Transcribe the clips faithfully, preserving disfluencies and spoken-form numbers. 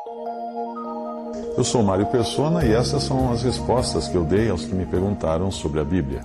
Eu sou Mário Persona e essas são as respostas que eu dei aos que me perguntaram sobre a Bíblia.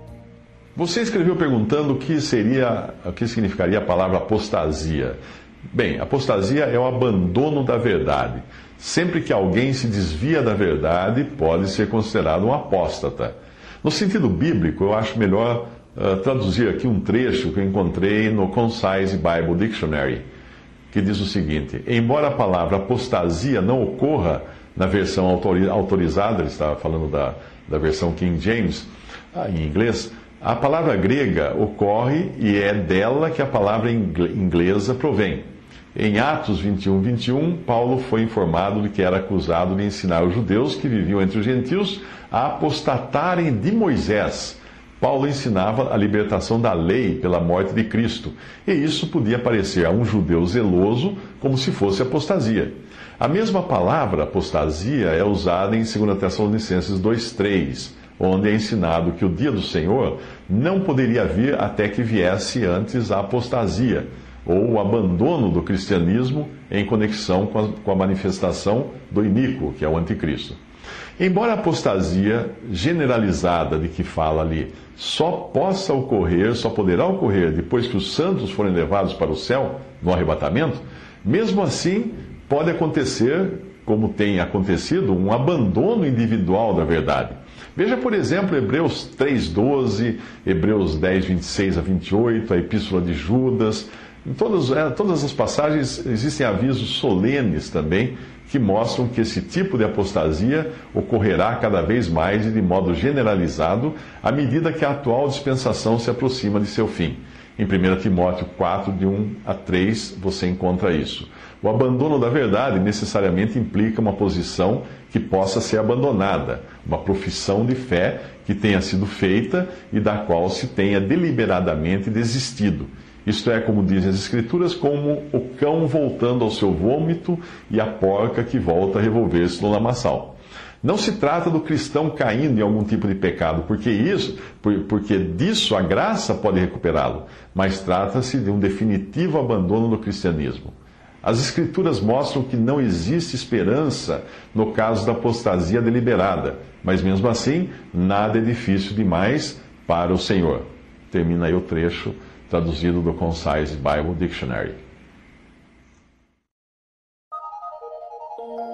Você escreveu perguntando o que seria, o que significaria a palavra apostasia. Bem, apostasia é o abandono da verdade. Sempre que alguém se desvia da verdade, pode ser considerado um apóstata. No sentido bíblico, eu acho melhor uh, traduzir aqui um trecho que eu encontrei no Concise Bible Dictionary, que diz o seguinte: embora a palavra apostasia não ocorra na versão autorizada, ele estava falando da, da versão King James, ah, em inglês, a palavra grega ocorre e é dela que a palavra inglesa provém. Em Atos vinte e um, vinte e um, Paulo foi informado de que era acusado de ensinar os judeus que viviam entre os gentios a apostatarem de Moisés. Paulo ensinava a libertação da lei pela morte de Cristo, e isso podia parecer a um judeu zeloso como se fosse apostasia. A mesma palavra apostasia é usada em dois Tessalonicenses dois, três, onde é ensinado que o dia do Senhor não poderia vir até que viesse antes a apostasia, ou o abandono do cristianismo em conexão com a, com a manifestação do iníquo, que é o anticristo. Embora a apostasia generalizada de que fala ali só possa ocorrer, só poderá ocorrer depois que os santos forem levados para o céu, no arrebatamento, mesmo assim pode acontecer, como tem acontecido, um abandono individual da verdade. Veja, por exemplo, Hebreus três, doze, Hebreus dez, vinte e seis a vinte e oito, a Epístola de Judas. Em todas, todas as passagens existem avisos solenes também que mostram que esse tipo de apostasia ocorrerá cada vez mais e de modo generalizado à medida que a atual dispensação se aproxima de seu fim. Em primeiro Timóteo quatro, de um a três, você encontra isso. O abandono da verdade necessariamente implica uma posição que possa ser abandonada, uma profissão de fé que tenha sido feita e da qual se tenha deliberadamente desistido. Isto é, como dizem as Escrituras, como o cão voltando ao seu vômito e a porca que volta a revolver-se no lamaçal. Não se trata do cristão caindo em algum tipo de pecado, porque, isso, porque disso a graça pode recuperá-lo, mas trata-se de um definitivo abandono do cristianismo. As Escrituras mostram que não existe esperança no caso da apostasia deliberada, mas mesmo assim, nada é difícil demais para o Senhor. Termina aí o trecho traduzido do Concise Bible Dictionary.